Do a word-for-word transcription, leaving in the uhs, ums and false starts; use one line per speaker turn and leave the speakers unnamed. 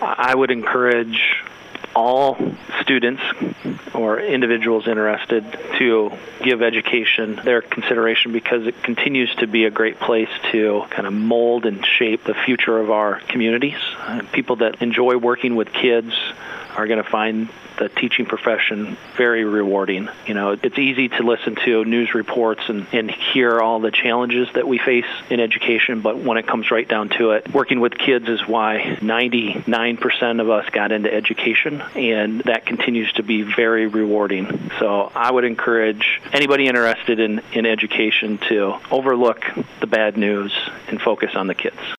I would encourage all students or individuals interested to give education their consideration, because it continues to be a great place to kind of mold and shape the future of our communities. Uh, people that enjoy working with kids are going to find the teaching profession very rewarding. You know, it's easy to listen to news reports and, and hear all the challenges that we face in education, but when it comes right down to it, working with kids is why ninety-nine percent of us got into education, and that continues to be very rewarding. So I would encourage anybody interested in, in education to overlook the bad news and focus on the kids.